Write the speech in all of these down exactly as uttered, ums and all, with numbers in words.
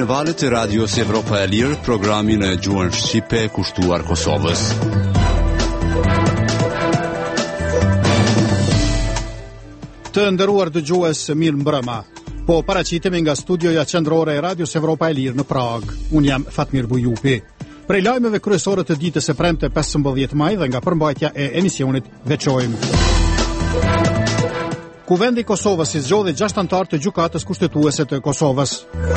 valët e radios Evropa e Lirë, programin e gjuhën shqipe kushtuar Kosovës. Të nderuar dëgjues, mirë mbrëma. Po paraqitemi nga studioja qendrore e radios Evropa e Lirë në Prag. Unë jam Fatmir Bujupi. Prej lajmeve kryesore të ditës së premte pesëmbëdhjetë maj dhe nga përmbajtja e emisionit veçojmë. Kuvendi i Kosovës i zgjodhi gjashtë anëtar të gjykatës kushtetuese të Kosovës.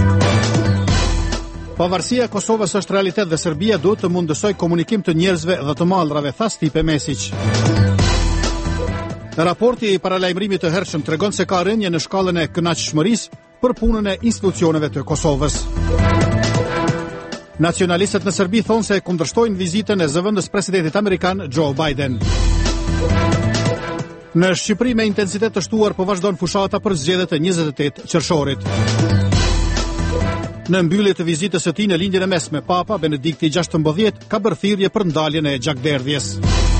Pavarësia e Kosovës është realitet dhe Serbia duhet të mundësoj komunikim të njerëzve dhe të mallrave, tha Stipe Mesić. Raporti i paralajmërimit të hershëm tregon se ka rënje në shkallën e kënaqëshmërisë për punën e institucioneve të Kosovës. Nacionalistët në Serbi thonë se kundërshtojnë vizitën e zëvendës presidentit amerikan Joe Biden. Në Shqipëri me intensitet të shtuar po vazhdon fushata për zgjedhjet e njëzet e tetë qershorit. Në mbyllje të vizitës së tij në lindjen e mesme, Papa Benedikti gjashtëmbëdhjetë ka bërë thirrje për ndaljen e gjakderdhjes.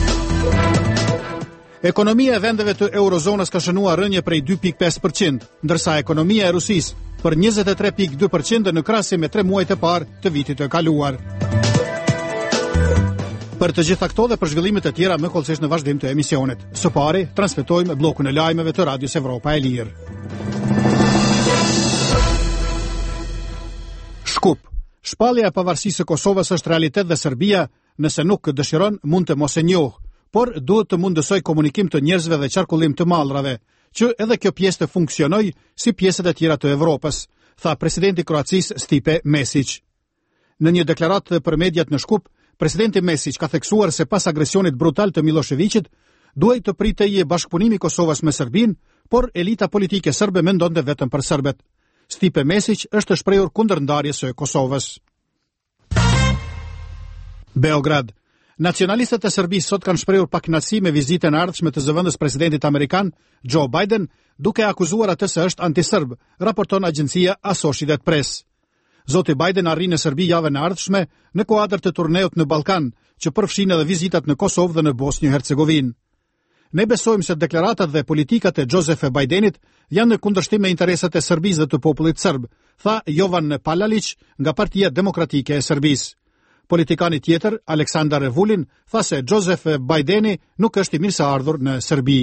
Ekonomia e vendeve të eurozonës ka shënuar rënje prej dy pikë pesë përqind, ndërsa ekonomia e Rusisë për njëzet e tre pikë dy përqind në krahasim me tre muajt e parë të vitit të kaluar. Për të gjitha këto dhe për zhvillimet e tjera më kollësisht në vazhdim të emisionit. Së pari, transmetojmë bllokun e lajmeve të Radios Evropa e Lirë. Shkup. Shpallja e pavarësisë së Kosovës është realitet dhe Serbia, nëse nuk dëshiron, mund të mos e njohë, por duhet të mundësoj komunikim të njerëzve dhe qarkullim të mallrave, që edhe kjo pjesë të funksionoj si pjesët e tjera të Evropës, tha presidenti i Kroacisë Stipe Mesić. Në një deklaratë për mediat në Shkup, presidenti Mesić ka theksuar se pas agresionit brutal të Miloševićit, duhej të pritej bashkëpunimi i Kosovës me Serbinë, por elita politike serbe mendonte vetëm për serbet. Stipe Mesić është shprehur kundër ndarjes së Kosovës. Beograd. Nacionalistët e Serbisë sot kanë shprehur pakënaqësi me vizitën e ardhshme të zëvendës presidentit amerikan Joe Biden, duke akuzuar atë se është antiserb, raporton agjencia Associated Press. Zoti Biden arri në Serbi javën e ardhshme në kuadër të turneut në Ballkan, që përfshin edhe vizitat në Kosovë dhe në Bosnjë-Hercegovinë. Ne besojmë se deklaratat dhe politikat e Joseph Bidenit janë në kundërshtim me interesat e Serbisë dhe të popullit serb, tha Jovan Palalić nga Partia Demokratike e Serbisë. Politikani tjetër, Aleksandar Vulin, tha se Joseph Bideni nuk është i mirëseardhur në Serbi.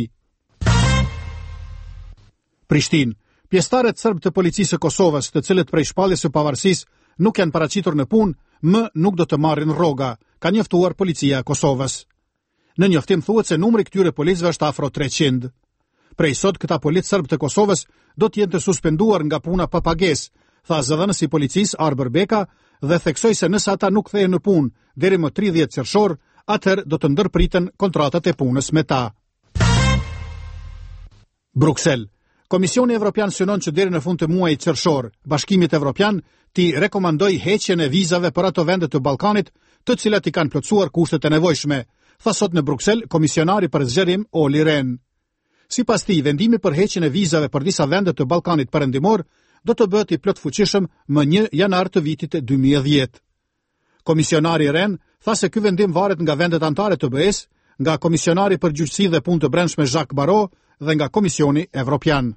Prishtinë. Pjesëtarët serb të policisë së Kosovës, të cilët prej shpalljes së pavarësisë nuk janë paraqitur në punë, më nuk do të marrin rroga, ka njoftuar policia e Kosovës. Në njoftim thuhet se numri i këtyre policëve është afro treqind. Prej sot këta policë serb të Kosovës do të jenë të suspenduar nga puna pa pagesë, tha zëdhënësi i policisë Arber Beka dhe theksoi se nëse ata nuk kthehen në punë deri më tridhjetë qershor, atëherë do të ndërpriten kontratat e punës me ta. Bruksel. Komisioni Evropian synon që deri në fund të muajit qershor, Bashkimit Evropian t'i rekomandoj heqjen e vizave për ato vende të Ballkanit, të cilat i kanë plotësuar kushtet e nevojshme, tha sot në Bruksel komisionari për zgjerim Olli Rehn. Sipas tij, vendimi për heqjen e vizave për disa vende të Ballkanit perëndimor do të bëhet i plotfuqishëm më një janar të vitit dy mijë e dhjetë. Komisionari Rehn tha se ky vendim varet nga vendet anëtare të B E-s, nga komisionari për gjyqësi dhe punë të brendshme Jacques Barrot dhe nga Komisioni Evropian.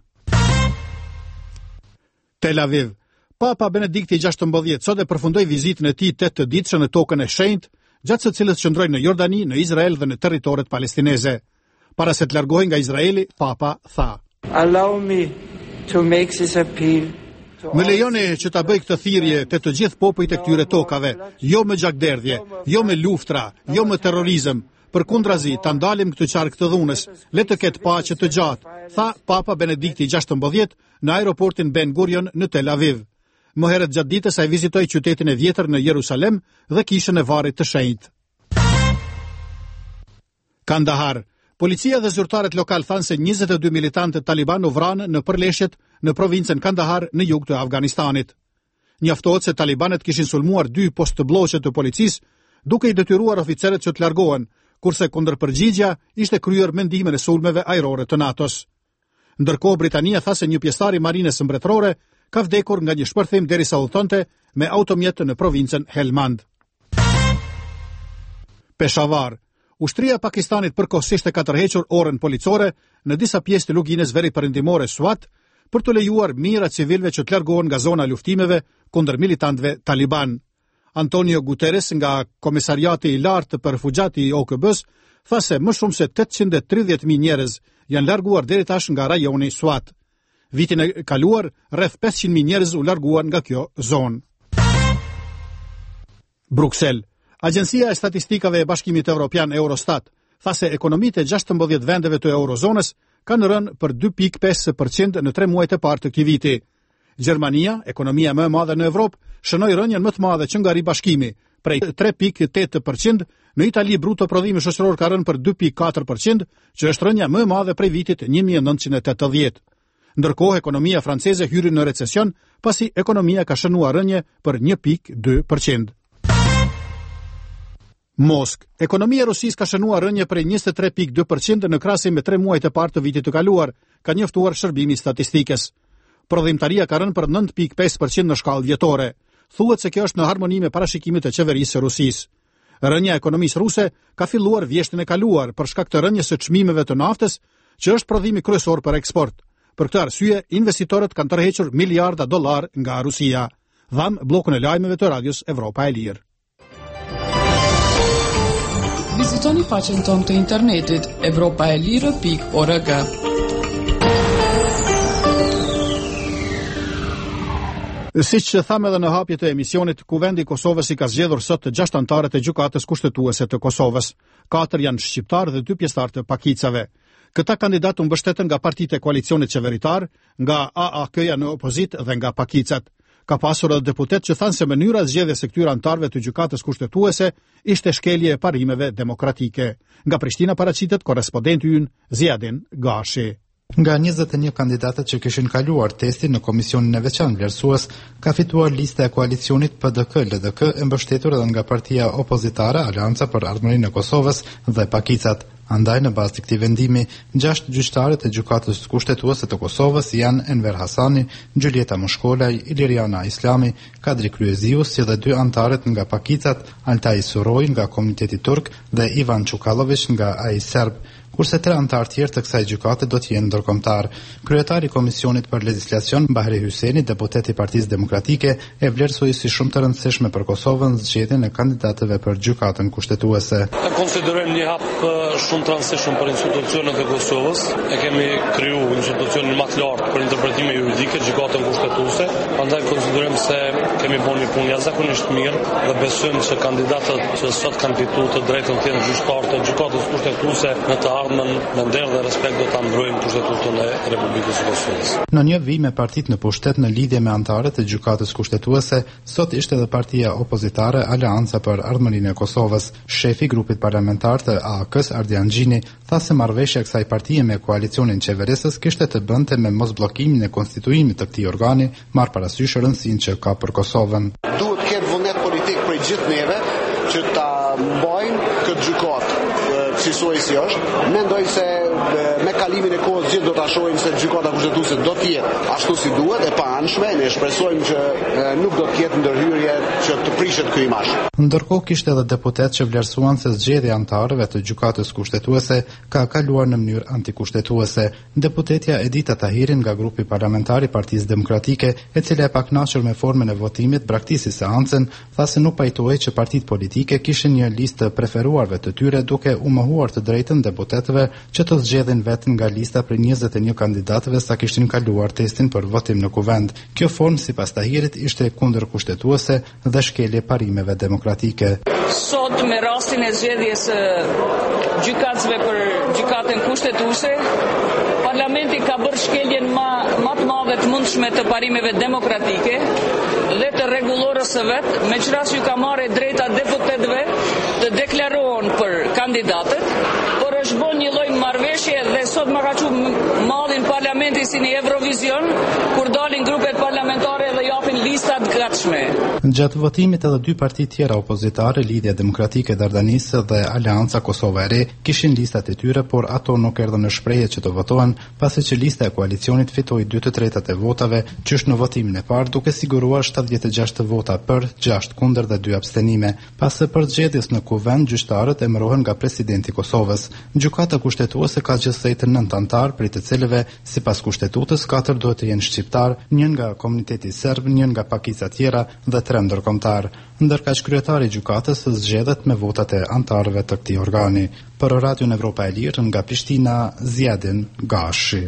Tel Aviv. Papa Benedikti gjashtëmbëdhjetë sot e përfundoi vizitën e tij tetë ditëshe në tokën e shenjtë, gjatë së cilës qëndroi në Jordani, në Izrael dhe në territoret palestineze. Para se të largohej nga Izraeli, Papa tha: Allow me to make this appeal. Më lejoni që ta bëj këtë thirrje te të gjithë popujt e këtyre tokave, jo me gjakderdhje, jo me luftra, jo me terrorizëm, përkundrazi ta ndalim këtë qark të dhunës, le të ketë paqe të gjatë, tha Papa Benedikti gjashtëmbëdhjetë në aeroportin Ben Gurion në Tel Aviv. Më herët gjatë ditës ai vizitoi qytetin e vjetër në Jerusalem dhe kishën e Varrit të Shenjtë. Kandahar. Policia dhe zyrtarët lokal thanë se njëzet e dy militantë Taliban u vranë në përleshjet në provincën Kandahar në jug të Afganistanit. Njoftohet se talibanët kishin sulmuar dy postbllogje të policisë, duke i detyruar oficerët që të largohen, kurse kundërpërgjigja ishte kryer me ndihmën e sulmeve ajrore të NATO-s. Ndërkohë Britania tha se një pjesëtar i marinës mbretërore ka vdekur nga një shpërthim derisa udhëtonte me automjet në provincën Helmand. Peshawar. Ushtria e Pakistanit përkohësisht e ka tërhequr orën policore në disa pjesë të luginës veri perëndimore Swat për të lejuar mijëra civilëve që të largohen nga zona luftimeve kundër militantëve taliban. Antonio Guterres nga Komisariati i Lartë për Refugjati i O K B-s tha se më shumë se tetëqind e tridhjetë mijë njerëz janë larguar deri tash nga rajoni Swat. Vitin e kaluar, rreth pesëqind mijë njerëz u larguan nga kjo zonë. Bruksel. Agjencia e Statistikave e Bashkimit Evropian Eurostat tha se ekonomitë e gjashtëmbëdhjetë vendeve të eurozonës kanë rënë për dy pikë pesë përqind në tre muajt e parë të këtij viti. Gjermania, ekonomia më e madhe në Evropë, shënoi rënien më të madhe që nga ribashkimi, prej tre pikë tetë përqind, në Itali bruto prodhimi shoqëror ka rënë për dy pikë katër përqind, që është rënja më e madhe prej vitit një mijë e nëntëqind e tetëdhjetë. Ndërkohë ekonomia franceze hyri në recesion, pasi ekonomia ka shënuar rënje për një pikë dy përqind. Mosk. Ekonomia e Rusisë ka shënuar rënje prej njëzet e tre pikë dy përqind në krahasim me tre muajt e parë të vitit të kaluar, ka njoftuar shërbimi i statistikës. Prodhimtaria ka rënë për nëntë pikë pesë përqind në shkallë vjetore. Thuhet se kjo është në harmoni me parashikimit e qeverisë së Rusisë. Rënja e ekonomisë ruse ka filluar vjeshtin e kaluar për shkak të rënjes së çmimeve të naftës, që është prodhimi kryesor për eksport. Për këtë arsye, investitorët kanë tërhequr miliarda dollar nga Rusia. Dham bllokun e lajmeve të Radios Evropa e Lirë. Vizitoni faqen tonë të internetit evropaelire pikë org. Siç që thamë edhe në hapje të emisionit, Kuvendi i Kosovës i ka zgjedhur sot të gjashtë anëtarët e gjykatës kushtetuese të Kosovës. Katër janë shqiptarë dhe dy pjesëtarë të pakicave. Këta kandidatë u mbështeten nga partitë e koalicionit qeveritar, nga A A K-ja në opozitë dhe nga pakicat. Ka pasur edhe deputet që thanë se mënyra zgjedhjes së këtyre anëtarëve të gjykatës kushtetuese ishte shkelje e parimeve demokratike. Nga Prishtina paraqitet korrespondenti ynë Ziadin Gashi. Nga njëzet e një kandidatët që kishin kaluar testin në komisionin e veçantë vlerësues, ka fituar lista e koalicionit P D K L D K e mbështetur edhe nga partia opozitare Alianca për Ardhmërinë e Kosovës dhe pakicat. Andaj në bazë të këtij vendimi, gjashtë gjyqtarët e gjykatës kushtetuese të Kosovës janë Enver Hasani, Gjulieta Moshkolaj, Iliriana Islami, Kadri Kryeziu, si dhe dy anëtarët nga pakicat, Altaj Suroj nga komuniteti turk dhe Ivan Çukallović nga ai serb. Kurse tre anëtarë tjerë të kësaj gjykate do të jenë ndërkombëtar. Kryetari i Komisionit për Legjislacion, Bahri Hyseni, deputet i Partisë Demokratike, e vlerësoi si shumë të rëndësishme për Kosovën zgjedhjen e kandidatëve për gjykatën kushtetuese. E konsiderojmë një hap shumë të rëndësishëm për institucionet e Kosovës. E kemi krijuar institucionin më të lartë për interpretime juridike, gjykatën kushtetuese. Prandaj konsiderojmë se kemi bërë një punë jashtëzakonisht mirë dhe besojmë se kandidatët që sot kanë fituar të drejtën të jenë gjyqtarë të gjykatës kushtetuese në të ardhmen me nder dhe respekt do ta mbrojnë kushtetuesin e Republikës së Kosovës. Në një vijim me partitë në pushtet në lidhje me anëtarët e gjykatës kushtetuese, sot ishte edhe partia opozitare Alianca për Ardhmërinë e Kosovës. Shefi i grupit parlamentar të A A K-s, Ardian Gjini, tha se marrëveshja e kësaj partie me koalicionin qeverisës kishte të bënte me mosbllokimin e konstituimit të këtij organi, marr parasysh rëndësinë që ka për Kosovën. Duhet të ketë vullnet politik për gjithë neve që ta mbajnë këtë gjykatë cilësoj si është. Mendoj se me kalimin e kohës gjithë do ta shohim se gjykata kushtetuese do të jetë ashtu si duhet e pa anshme. Ne shpresojmë që nuk do të ketë ndërhyrje që të prishet ky imazh. Ndërkohë kishte edhe deputet që vlerësuan se zgjedhja e anëtarëve të gjykatës kushtetuese ka kaluar në mënyrë antikushtetuese. Deputetja Edita Tahirin nga grupi parlamentar i Partisë Demokratike, e cila e pakënaqur me formën e votimit, braktisi seancën, tha se nuk pajtohej që partitë politike kishin një listë të preferuarve të tyre, duke u mohuar të drejtën deputetëve që të zgjedhin vetën nga lista për njëzet e një kandidatëve sa kishin kaluar testin për votim në kuvend. Kjo formë sipas Tahirit ishte kundër kushtetuese dhe shkelje parimeve demokratike. Sot me rastin e zgjedhjes së gjykatësve për gjykatën kushtetuese, Parlamenti ka bërë shkeljen më më të madhe të mundshme të parimeve demokratike dhe të rregullorës së vet, me qëras ju ka marrë drejta deputetëve të deklarohen për kandidatët, por është bën një lloj marrëveshje dhe sot më ka thënë mallin parlamenti si në Eurovision, kur dalin grupet parlamentare dhe japin lista të gatshme. Gjatë votimit edhe dy parti tjera opozitare, Lidhja Demokratike e Dardanisë dhe Aleanca Kosova e Re, kishin listat e tyre, por ato nuk erdhën në shprehje që të votohen, pasi që lista e koalicionit fitoi dy të tretat e votave, qysh në votimin e parë, duke siguruar shtatëdhjetë e gjashtë vota për, gjashtë kundër dhe dy abstenime. Pas së përzgjedhjes në kuvend, gjyqtarët emërohen nga presidenti i Kosovës. Gjykata kushtetuese ka gjithsej të nëntë antar, prej të cilëve, sipas kushtetues, katër duhet të jenë shqiptar, një nga komuniteti serb, një nga pakica tjera dhe tre ndërkombëtar. Ndërkaq kryetari i gjykatës zgjedhet me votat e antarëve të këtij organi. Për Radion Evropa e Lirë nga Prishtina, Zjadin Gashi.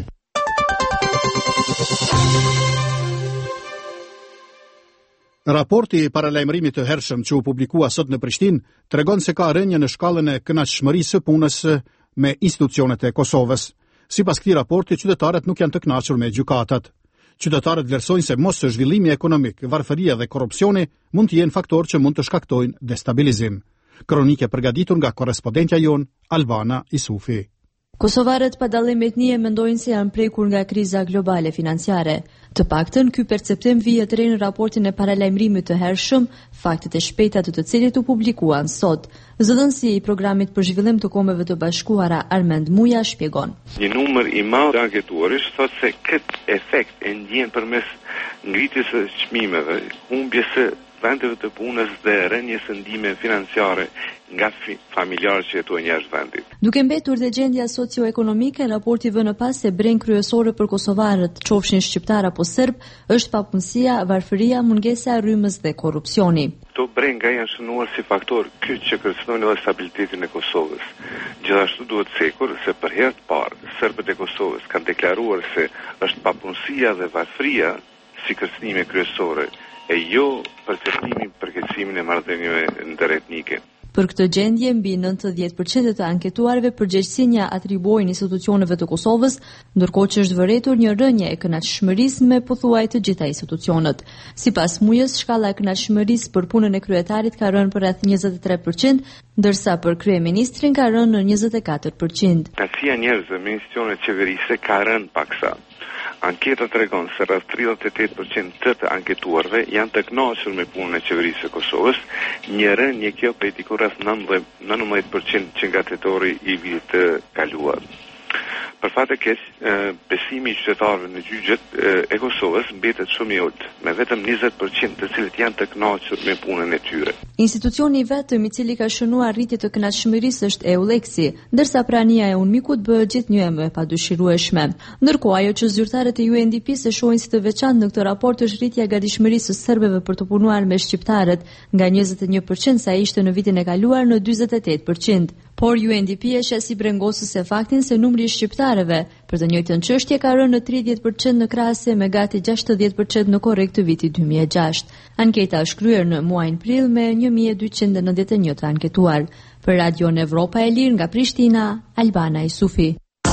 Raporti i paralajmërimit të hershëm që u publikua sot në Prishtinë tregon se ka rënje në shkallën e kënaqëshmërisë së punës me institucionet e Kosovës. Sipas këtij raporti, qytetarët nuk janë të kënaqur me gjykatat. Qytetarët vlerësojnë se mos zhvillimi ekonomik, varfëria dhe korrupsioni mund të jenë faktorë që mund të shkaktojnë destabilizim. Kronike përgatitur nga korrespondentja jon Albana Isufi. Kosovarët pa dallim etnie mendojnë se janë prekur nga kriza globale financiare. Të paktën, ky perceptim vihet re në raportin e paralajmërimit të hershëm, faktet e shpejta të të cilit u publikuan sot. Zëdhënësi i programit për zhvillim të Kombeve të Bashkuara Armend Muja shpjegon. Një numër i madh të anketuarish thotë se këtë efekt e ndjen përmes ngritjes së çmimeve, humbjes së vendeve të punës dhe rënjes së ndihmeve financiare nga familjarët që jetojnë jashtë vendit. Duke mbetur dhe gjendja socioekonomike, raporti vë në pas se breng kryesore për kosovarët, qofshin shqiptar apo serb, është papunësia, varfëria, mungesa e rrymës dhe korrupsioni. Këto brenga janë shënuar si faktor kyç që kërcënojnë edhe stabilitetin e Kosovës. Gjithashtu duhet cekur se për herë të parë serbët e Kosovës kanë deklaruar se është papunësia dhe varfëria si kërcënime kryesore e jo perceptimi për keqësimin e marrëdhënieve ndëretnike. Për këtë gjendje, mbi nëntëdhjetë përqind të anketuarve përgjegjësinë ja atribuojnë institucioneve të Kosovës, ndërkohë që është vëretur një rënje e kënaqëshmërisë me pothuaj të gjitha institucionet. Sipas Mujës, shkalla e kënaqëshmërisë për punën e kryetarit ka rënë për rreth njëzet e tre përqind, ndërsa për kryeministrin ka rënë në njëzet e katër përqind. Kësia njerëzve me institucionet qeverisë ka rënë paksa. Anketa tregon se rreth tridhjetë e tetë përqind të të anketuarve janë të kënaqur me punën e qeverisë së Kosovës, një rënje kjo prej diku rreth nëntëmbëdhjetë përqind që nga tetori i vitit të kaluar. Për fat të keq, besimi i qytetarëve në gjyqjet e Kosovës mbetet shumë i ulët, me vetëm njëzet përqind të cilët janë të kënaqur me punën e tyre. Institucioni i vetëm i cili ka shënuar rritje të kënaqëshmërisë është EULEX-i, ndërsa prania e UNMIK-ut bëhet gjithnjë më e padyshirueshme. Ndërkohë, ajo që zyrtarët e U N D P-s e shohin si të veçantë në këtë raport është rritja e gatishmërisë së serbëve për të punuar me shqiptarët, nga njëzet e një përqind sa ishte në vitin e kaluar në njëzet e tetë përqind. Por U N D P e sheh si brengosës e faktin se numri i shqiptarëve për të njëjtën çështje ka rënë në tridhjetë përqind në krahasje me gati gjashtëdhjetë përqind në korrekt të vitit dy mijë e gjashtë. Anketa është kryer në muajin prill me një mijë e dyqind e nëntëdhjetë e një të anketuar. Për Radion Evropa e Lirë nga Prishtina, Albana Isufi.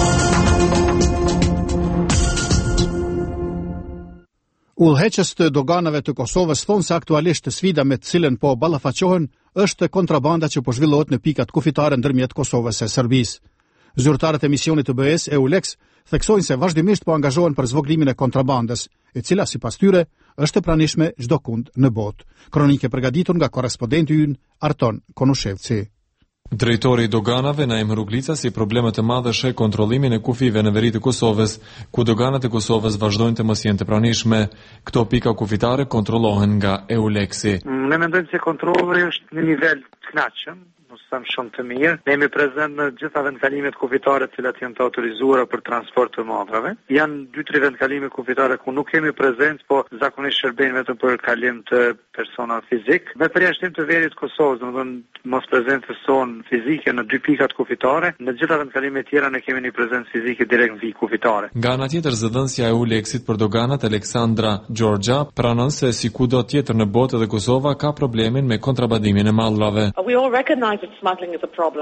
Udhëheqës të doganave të Kosovës thonë se aktualisht sfida me të cilën po ballafaqohen është kontrabanda që po zhvillohet në pikat kufitare ndërmjet Kosovës e Serbisë. Zyrtarët e misionit të B E S EULEX theksojnë se vazhdimisht po angazhohen për zvogëlimin e kontrabandës, e cila sipas tyre është e pranishme çdo kund në botë. Kronike përgatitur nga korrespondenti ynë Arton Konushevci. Drejtori i doganave Naim Ruglica si problemet e madhe sheh kontrollimin e kufive në veri të Kosovës, ku doganat e Kosovës vazhdojnë të mos jenë të pranishme. Këto pika kufitare kontrollohen nga EULEX-i. Ne mendojmë se kontrolli është në nivel të kënaqshëm, mos them shumë të mirë. Ne jemi prezent në gjitha vendkalimet kufitare të cilat janë të autorizuara për transport të madrave. Janë dy tre vendkalime kufitare ku nuk kemi prezencë, po zakonisht shërbejnë vetëm për kalim të persona fizik. Me përjashtim të verit të Kosovës, domethënë mos prezencës sonë fizike në dy pikat kufitare, në gjitha vendkalimet tjera ne kemi një prezencë fizike direkt në vijë kufitare. Nga ana tjetër, zëdhënësja e EULEX-it për doganat Aleksandra Georgia pranon se si kudo tjetër në botë edhe Kosova ka problemin me kontrabandimin e mallrave. We all recognize that smuggling is a problem.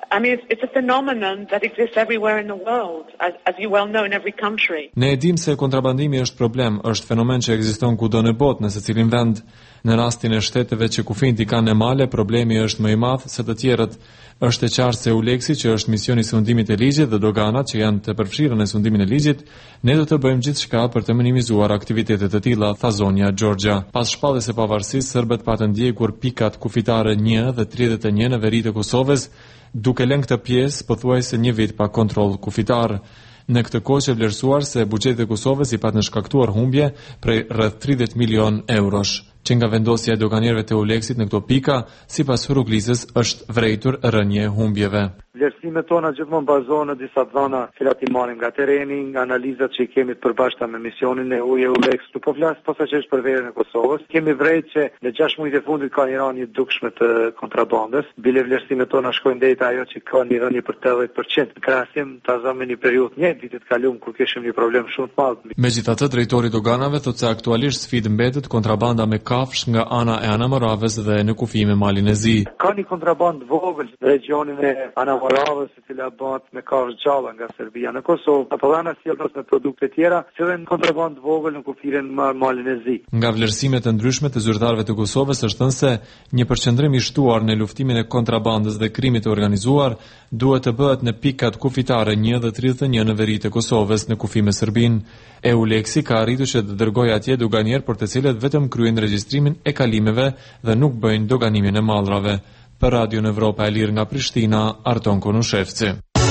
I mean, it's, it's a phenomenon that exists everywhere in the world, as, as you well know, in every country. Ne e dim se kontrabandimi është problem, është fenomen që ekziston kudo në botë, në secilin vend. Në rastin e shteteve që kufijt i kanë e male, problemi është më i madh se të tjerët. Është e qartë se Euleksi, që është misioni i sundimit të ligjit dhe doganat që janë të përfshirë në sundimin e ligjit, ne do të bëjmë gjithçka për të minimizuar aktivitetet të tilla, tha zonja Georgia. Pas shpalljes së pavarësisë, serbët patën ndjekur pikat kufitare një dhe tridhjetë e një në veri të Kosovës, duke lënë këtë pjesë pothuajse një vit pa kontroll kufitar. Në këtë kohë që vlerësuar se buxheti i Kosovës i patën shkaktuar humbje prej rreth tridhjetë milion eurosh, që nga vendosja e doganierëve të Euleksit në këto pika, sipas Ruglisës, është vërejtur rënje humbjeve. Vlerësimet tona gjithmonë bazohen në disa dhëna që i marrim nga tereni, nga analizat që i kemi të përbashkëta me misionin e U E Euleks. Tu po flas posaçërisht për verën e Kosovës. Kemi vrejtë që në gjashtë muajt e fundit ka një rënje dukshme të kontrabandës. Bile vlerësimet tona shkojnë deri te ajo që ka një rënje për tetëdhjetë përqind. Në krahasim ta me një periudhë një vitit kaluar kur kishim një problem shumë të madh. Megjithatë, drejtori i doganave thotë se aktualisht sfidë mbetet kontrabanda me kafsh nga ana e Anamoravës dhe në kufi me Malin e Zi. Ka një kontrabandë vogël në regionin e Anamoravës, e cila bëhet me kafsh gjalla nga Serbia në Kosovë. Apo ana sjellës me produkte tjera, që janë kontrabandë vogël në kufirin me Malin e Zi. Nga vlerësimet të ndryshme të zyrtarëve të Kosovës është thënë se një përqendrim i shtuar në luftimin e kontrabandës dhe krimit të organizuar duhet të bëhet në pikat kufitare një dhe tridhjetë e një në veri të Kosovës në kufi me Serbinë. Euleksi ka arritur që të dërgojë atje doganier për të cilët vetëm kryejnë regjistrimin e kalimeve dhe nuk bëjnë doganimin e mallrave. Për Radio Evropa e Lirë nga Prishtina, Arton Konushevci.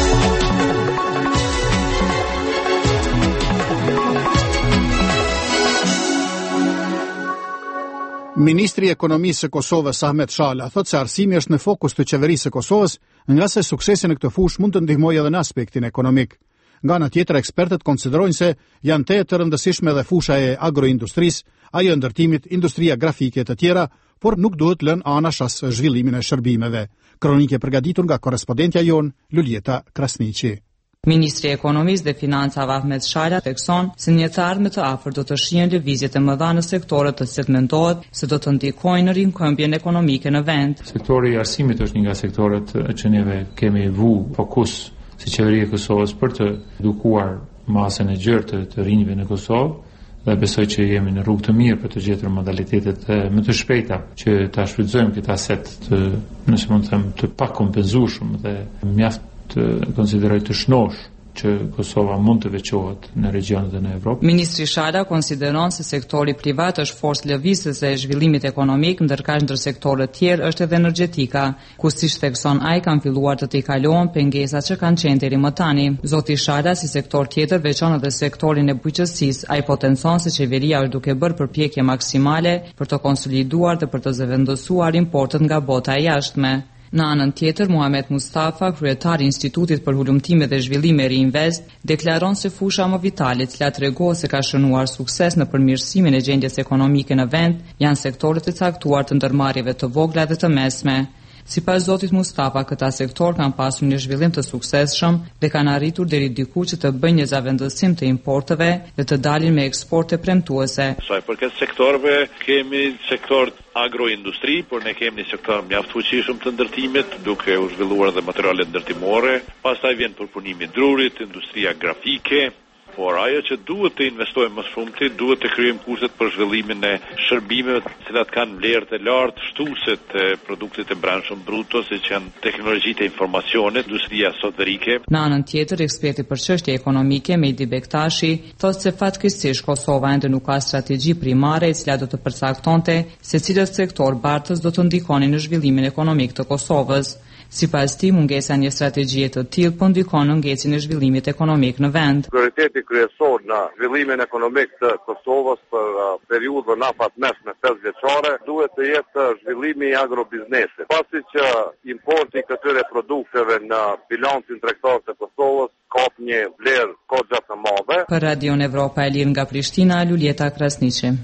Ministri i Ekonomisë së Kosovës Ahmet Shala thotë se arsimi është në fokus të qeverisë së Kosovës, nga se suksesi në këtë fushë mund të ndihmojë edhe në aspektin ekonomik. Nga ana tjetër, ekspertët konsiderojnë se janë te të rëndësishme edhe fusha e agroindustrisë, ajo e ndërtimit, industria grafike e të tjera, por nuk duhet lënë anash as zhvillimin e shërbimeve. Kronike përgatitur nga korrespondentja jon Luljeta Krasniqi. Ministri i Ekonomisë dhe Financave Ahmet Shala thekson se një të ardhme të afër do të shihen lëvizjet e mëdha në sektorët të cilat mendohet se do të ndikojnë në rinkëmbjen ekonomike në vend. Sektori i arsimit është një nga sektorët që neve kemi vu fokus si qeveria e Kosovës për të edukuar masën e gjerë të, të rinjve në Kosovë, dhe besoj që jemi në rrugë të mirë për të gjetur modalitetet më të shpejta që ta shfrytëzojmë këtë aset të, nëse mund të them, të pakompenzueshëm dhe mjaft të konsideroj të shnosh që Kosova mund të veçohet në regionet e në Evropë. Ministri Shala konsideron se sektori privat është forcë lëvizëse e zhvillimit ekonomik, ndërkaq ndër sektorët tjerë është edhe energjetika, ku siç thekson ai kanë filluar të t'i kalohen pengesat që kanë qenë deri më tani. Zoti Shala si sektor tjetër veçon edhe sektorin e bujqësisë. Ai potencon se qeveria është duke bërë përpjekje maksimale për të konsoliduar dhe për të zëvendësuar importet nga bota e jashtme. Në anën tjetër, Muhamet Mustafa, kryetari i Institutit për Hulumtime dhe Zhvillim e Reinvest, deklaron se fusha më vitale, e cila tregon se ka shënuar sukses në përmirësimin e gjendjes ekonomike në vend, janë sektorët e caktuar të ndërmarrjeve të vogla dhe të mesme. Sipas zotit Mustafa, këta sektor kanë pasur një zhvillim të suksesshëm dhe kanë arritur deri diku që të bëjnë një zavendësim të importeve dhe të dalin me eksporte premtuese. Sa i përket sektorëve, kemi sektor agroindustri, por ne kemi një sektor mjaft fuqishëm të ndërtimit, duke u zhvilluar dhe materiale ndërtimore. Pastaj vjen përpunimi i drurit, industria grafike. Por ajo që duhet të investojmë më shumë ti, duhet të krijojmë kushtet për zhvillimin e shërbimeve të cilat kanë vlerë të lartë, shtuese të produktit të brendshëm bruto, siç janë teknologjitë e informacionit, industria softverike. Në anën tjetër, eksperti për çështje ekonomike Mehdi Bektashi thotë se fatkeqësisht Kosova ende nuk ka strategji primare e cila do të përcaktonte se cilët sektor bartës do të ndikonin në zhvillimin ekonomik të Kosovës. Sipas tij, mungesa një strategjie të tillë po ndikon në ngecjen e zhvillimit ekonomik në vend. Prioriteti kryesor në zhvillimin ekonomik të Kosovës për uh, periudhën afatmesme pesë vjeçare duhet të jetë zhvillimi i agrobiznesit. Pasi që importi i këtyre produkteve në bilancin tregtar të Kosovës ka një vlerë kogja të madhe. Për Radio Evropa e Lirë nga Prishtina, Luljeta Krasniqi.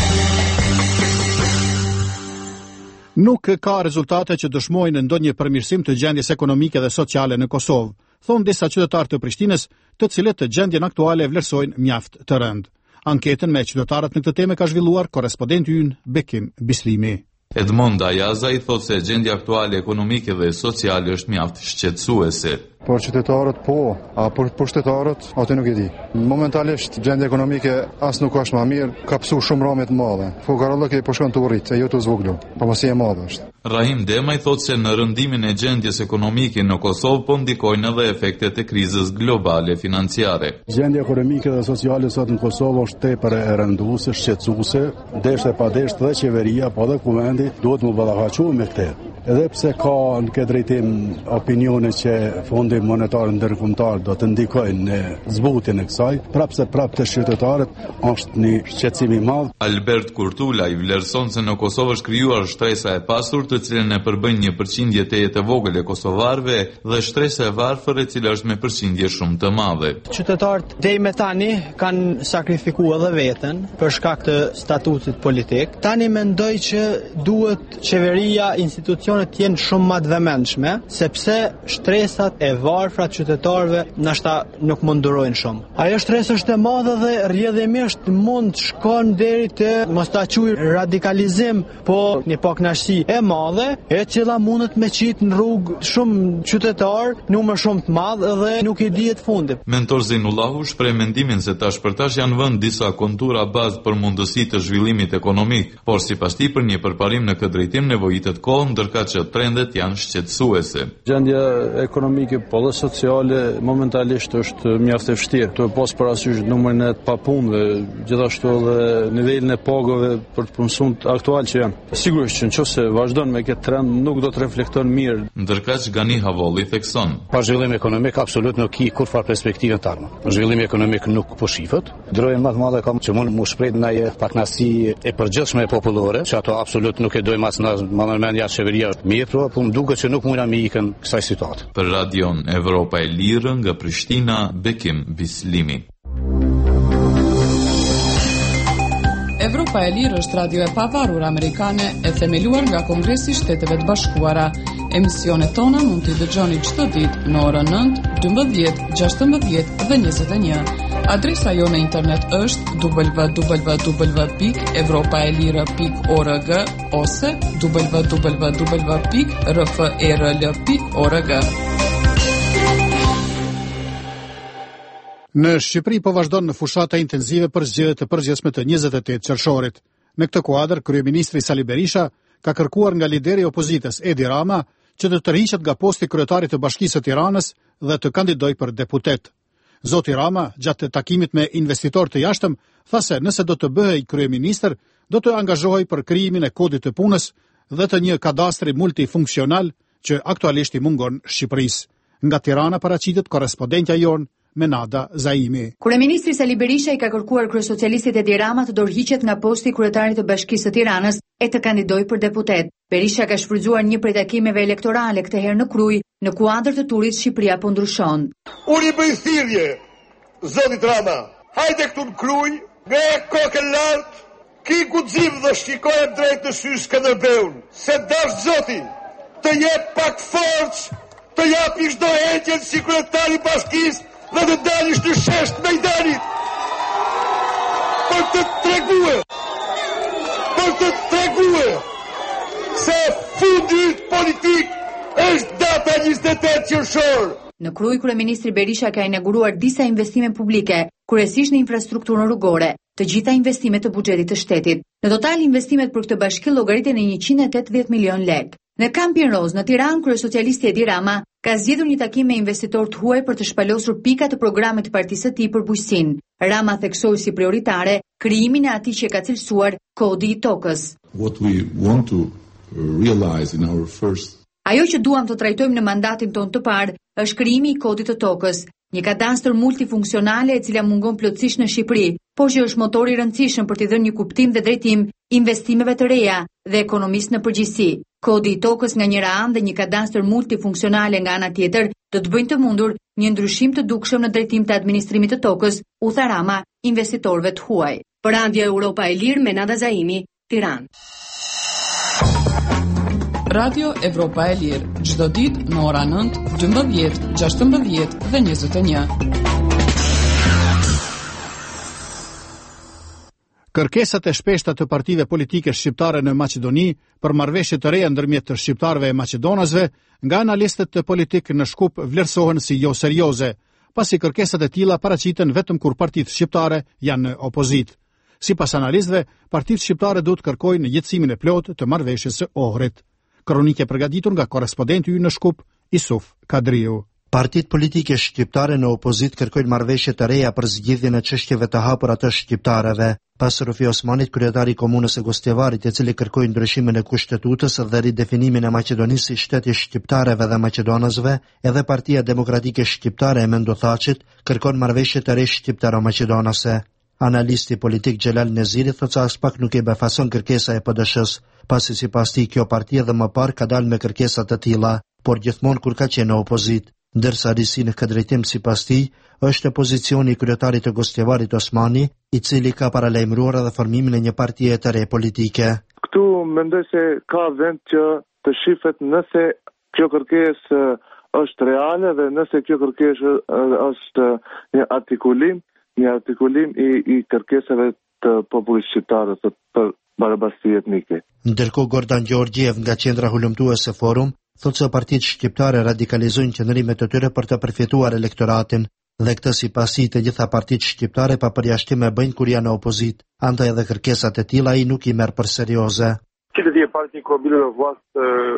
Nuk ka rezultate që dëshmojnë ndonjë përmirësim të gjendjes ekonomike dhe sociale në Kosovë, thonë disa qytetarë të Prishtinës, të cilët të gjendjen aktuale vlerësojnë mjaft të rëndë. Anketën me qytetarët në këtë temë ka zhvilluar korrespondenti ynë Bekim Bislimi. Edmond Ayaza i thot se gjendja aktuale ekonomike dhe sociale është mjaft shqetësuese. Për qytetarët po, a për pushtetarët aty nuk e di. Momentalisht gjendja ekonomike as nuk është më mirë, ka psu shumë rame të mëdha. Fukarallëki po shkon të urrit, e jo të zvoglu. Po mos e madhe është. Rahim Dema i thot se në rëndimin e gjendjes ekonomike në Kosovë po ndikojnë edhe efektet e krizës globale financiare. Gjendja ekonomike dhe sociale sot në Kosovë është tepër e rënduese, shqetësuese, deshte pa deshte dhe qeveria, po dhe kuvendi duhet më ballafaqohu me këtë. Edhe pse ka në këtë drejtim opinione që Fondi Monetar Ndërkombëtar do të ndikojnë në zbutjen e kësaj, prapë se prapë të shqyrtarët është një shqetësim i madh. Albert Kurtula i vlerëson se në Kosovë është krijuar shtresa e pasur, të cilën e përbën një përqindje të jetë e vogël e kosovarëve dhe shtresa e varfër e cila është me përqindje shumë të madhe. Qytetarët deri më tani kanë sakrifikuar edhe veten për shkak të statutit politik. Tani mendoj që duhet qeveria, institucionet të jenë shumë më të vëmendshme, sepse shtresat e varfra të qytetarëve ndoshta nuk mund durojnë shumë. Ajo shtresë është e madhe dhe rrjedhimisht mund të shkon deri te mos ta quaj radikalizim, po një pakënaqësi e madhe, e cila mundet me qit në rrugë shumë qytetar, numër shumë të madh dhe nuk i dihet fundi. Mentor Zinullahu shpreh mendimin se tash për tash janë vënë disa kontura bazë për mundësi të zhvillimit ekonomik, por sipas tij për një përparim në këtë drejtim nevojitet kohë, ndërka që trendet janë shqetësuese. Gjendja ekonomike po dhe sociale momentalisht është mjaft e vështirë. Të pas parasysh numrin e papunëve, gjithashtu edhe nivelin e pagave për të punësuar aktual që janë. Sigurisht që nëse vazhdon me këtë trend nuk do të reflekton mirë. Ndërka që Gani Havolli thekson. Pa zhvillim ekonomik absolut nuk ki kur far perspektivën të ardhme. Zhvillimi ekonomik nuk po shifët. Drojën më të madhe kam që mund mu shpreh ndaj pakënaqësi e përgjithshme popullore, që ato absolut nuk e dojmë as në mendja qeveria. Mirë, pro, po më duket që nuk mundna me ikën kësaj situatë. Për Radion Evropa e Lirë nga Prishtina, Bekim Bislimi. Evropa e Lirë është radio e pavarur amerikane e themeluar nga Kongresi i Shteteve të Bashkuara. Emisionet tona mund t'i dëgjoni çdo ditë në orën nëntë, dymbëdhjetë, gjashtëmbëdhjetë dhe njëzet e një. Adresa jo në internet është w w w pikë evropaelire pikë org ose w w w pikë r f e r l pikë org. Në Shqipëri po vazhdon në fushata intenzive për zgjedhjet e përgjithshme të njëzet e tetë qershorit. Në këtë kuadër, kryeministri Sali Berisha ka kërkuar nga lideri i opozitës Edi Rama që të tërhiqet nga posti kryetarit të Bashkisë së Tiranës dhe të kandidojë për deputet. Zoti Rama, gjatë takimit me investitor të jashtëm, tha se nëse do të bëhej kryeministër, do të angazhohej për krijimin e kodit të punës dhe të një kadastri multifunksional që aktualisht i mungon Shqipërisë. Nga Tirana paraqitet korrespondentja jon Menada Zaimi. Kryeministri Sali Berisha i ka kërkuar kryesocialistit Edi Rama të dorëhiqet nga posti kryetarit të Bashkisë së Tiranës e të kandidojë për deputet. Berisha ka shfrytzuar një prej takimeve elektorale këtë herë në Krujë, në kuadër të turit Shqipëria po ndryshon. Unë i bëj thirrje zotit Rama, hajde këtu në Krujë, me kokën lart, ki guxim dhe shikojmë drejt në sy Skënderbeun, se dash zoti të jep pak forcë, të japi çdo heqjen si kryetari i Bashkisë dhe të dalish në shesh të Mejdanit për të treguar për të treguar se fundi politik është data njëzet e tetë qershor. Në Krujë, kryeministri Berisha ka inauguruar disa investime publike, kryesisht në infrastrukturën rrugore, të gjitha investimet të buxhetit të shtetit. Në total investimet për këtë bashki llogariten në njëqind e tetëdhjetë milion lekë. Në Kampin Roz, në Tiranë, kryesocialisti Edi Rama ka zgjedhur një takim me investitor të huaj për të shpalosur pika të programit të partisë së tij për bujqësinë. Rama theksoi si prioritare krijimin e atij që ka cilësuar kodi i tokës. What we want to realize in our first Ajo që duam të trajtojmë në mandatin ton të parë është krijimi i kodit të tokës, një kadastër multifunksionale e cila mungon plotësisht në Shqipëri, por që është motor i rëndësishëm për t'i dhënë një kuptim dhe drejtim investimeve të reja dhe ekonomisë në përgjithësi. Kodi i tokës nga njëra anë dhe një kadastër multifunksionale nga ana tjetër do të bëjnë të mundur një ndryshim të dukshëm në drejtim të administrimit të tokës, u tha Rama investitorëve të huaj. Për Radio Europa e Lirë, Menada Zaimi, Tiranë. Radio Evropa e Lirë, çdo ditë në ora nëntë, dymbëdhjetë, gjashtëmbëdhjetë dhe njëzet e një. Kërkesat e shpeshta të partive politike shqiptare në Maqedoni për marrëveshje të reja ndërmjet të shqiptarëve e maqedonasve nga analistët të politik në Shkup vlerësohen si jo serioze, pasi kërkesat e tilla paraqiten vetëm kur partitë shqiptare janë në opozitë. Sipas analistëve, partitë shqiptare duhet kërkojnë jetësimin e plotë të marrëveshjes së Ohrit. Kronike përgatitur nga korrespondenti ynë në Shkup, Isuf Kadriu. Partitë politike shqiptare në opozit kërkojnë marrëveshje të reja për zgjidhjen e çështjeve të hapura të shqiptarëve. Pas Rufi Osmanit, kryetari i komunës së Gostevarit, i cili kërkoi ndryshimin e kushtetutës dhe ridefinimin e Maqedonisë si shteti shqiptarëve dhe maqedonasve, edhe Partia Demokratike Shqiptare e Mendo Thaçit kërkon marrëveshje të re shqiptaro-maqedonase. Analisti politik Xhelal Neziri thotë se as pak nuk e befason kërkesa e P D Sh-s, pasi sipas tij kjo parti edhe më parë ka dalë me kërkesa të tilla, por gjithmonë kur ka qenë në opozit. Ndërsa risi në këtë drejtim sipas tij është pozicioni i kryetarit të Gostevarit Osmani, i cili ka paralajmëruar edhe formimin e një partie të re politike. Këtu mendoj se ka vend që të shifet nëse kjo kërkesë është reale dhe nëse kjo kërkesë është një artikulim, një artikulim i, i kërkesave të popullit shqiptar për barabarsi etnike. Ndërkohë Gordan Gjeorgjiev nga qendra hulumtuese Forum thotë se partitë shqiptare radikalizojnë qëndrimet e tyre për të përfituar elektoratin dhe këtë sipas tij të gjitha partitë shqiptare pa përjashtim e bëjnë kur janë në opozit, andaj edhe kërkesat e tilla ai nuk i merr për serioze. Kiedy partii koje bile na vlast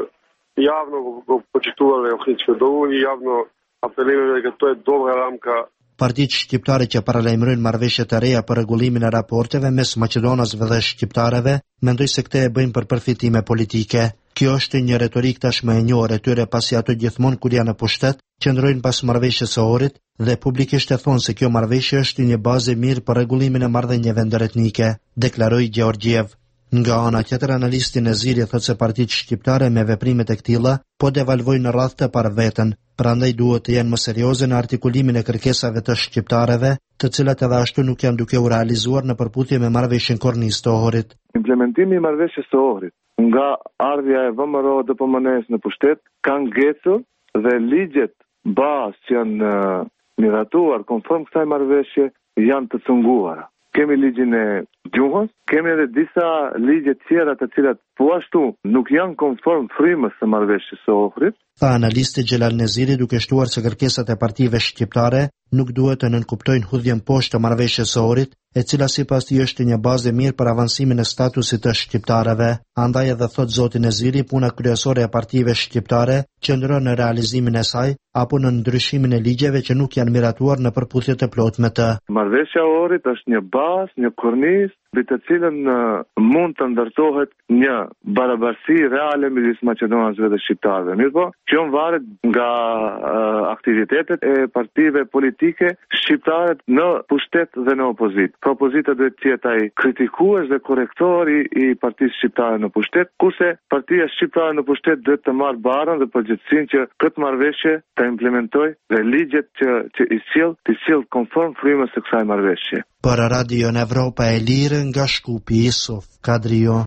javno go počituvale Ohridsku, i javno apelirale da to je dobra ramka. Partitë shqiptare që paralajmërojnë marrëveshje të reja për rregullimin e raporteve mes maqedonasve dhe shqiptarëve, mendoj se këtë e bëjnë për përfitime politike. Kjo është një retorik tashmë e njohur e tyre pasi ato gjithmonë kur janë në pushtet, qëndrojnë pas marrëveshjes së Ohrit dhe publikisht e thonë se kjo marrëveshje është një bazë e mirë për rregullimin e marrëdhënieve ndëretnike, deklaroi Gjeorgjiev. Nga ana tjetër, analisti Neziri thotë se partitë shqiptare me veprimet e këtilla po devalvojnë në radhë të parë veten, prandaj duhet të jenë më serioze në artikulimin e kërkesave të shqiptarëve, të cilat edhe ashtu nuk janë duke u realizuar në përputhje me marrëveshjen kornisë të Ohrit. Implementimi i marrëveshjes së Ohrit nga ardhja e V M R O D P M N-s në pushtet kanë ngecur dhe ligjet bazë që janë miratuar konform kësaj marrëveshje janë të cunguara. Kemi ligjin e gjuhës, kemi edhe disa ligje tjera të cilat po ashtu nuk janë konform frymës së marrëveshjes së Ohrit. Tha analisti Xhelal Neziri, duke shtuar se kërkesat e partive shqiptare nuk duhet të nënkuptojnë hudhjen poshtë të marrëveshjes së Ohrit, e cila sipas tij është një bazë e mirë për avancimin e statusit të shqiptarëve. Andaj edhe thot zoti Neziri, puna kryesore e partive shqiptare qëndron në realizimin e saj apo në ndryshimin e ligjeve që nuk janë miratuar në përputhje të plotë me të. Marrëveshja e Ohrit është një bazë, një kornizë mbi të cilën mund të ndërtohet një barabarsi reale midis maqedonasve dhe shqiptarëve. Mirpo, kjo varet nga uh, aktivitetet e partive politike shqiptare në pushtet dhe në opozit. Pra opozita duhet të jetë ai kritikues dhe korrektor i, i partisë shqiptare në pushtet, kurse partia shqiptare në pushtet duhet të marrë barën dhe përgjegjësinë që këtë marrëveshje të implementojë dhe ligjet që, që i sill, të sill konform frymës së kësaj marrëveshje. Për Radio në Evropa e Lirë nga Shkupi, Isuf Kadrio.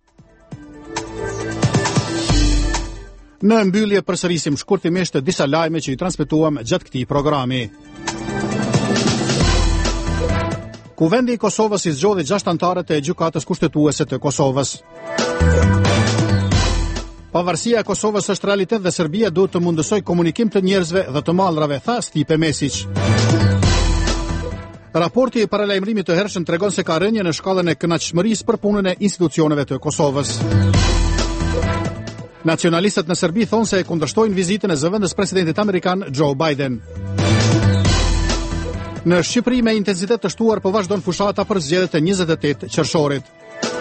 Në mbyllje përsërisim shkurtimisht disa lajme që i transmetuam gjatë këtij programi. Kuvendi i Kosovës i zgjodhi gjashtë anëtarët e gjykatës kushtetuese të Kosovës. Pavarësia e Kosovës është realitet dhe Serbia duhet të mundësoj komunikim të njerëzve dhe të mallrave, tha Stipe Mesić. Raporti i paralajmërimit të hershëm tregon se ka rënje në shkallën e kënaqësmërisë për punën e institucioneve të Kosovës. Nacionalistët në Serbi thonë se e kundërshtojnë vizitën e zëvendës presidentit amerikan Joe Biden. Në Shqipëri me intensitet të shtuar po vazhdon fushata për zgjedhjet e njëzet e tetë qershorit.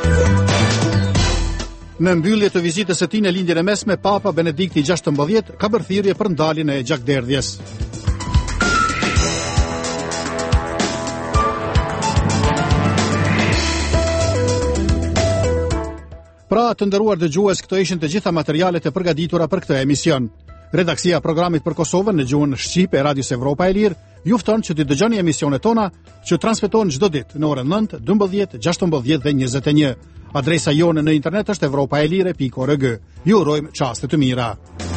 Në mbyllje të vizitës së tij në lindjen e mesme, Papa Benedikti gjashtëmbëdhjetë ka bërë thirrje për ndaljen e gjakderdhjes. Pra, të nderuar dëgjues, këto ishin të gjitha materialet e përgatitura për këtë emision. Redaksia e programit për Kosovën në gjuhën shqipe e Radios Evropa e Lirë ju fton që të dëgjoni emisionet tona që transmetohen çdo ditë në orën nëntë, dymbëdhjetë, gjashtëmbëdhjetë dhe njëzet e një. Adresa jonë në internet është evropaelire pikë org. Ju urojmë çaste të mira.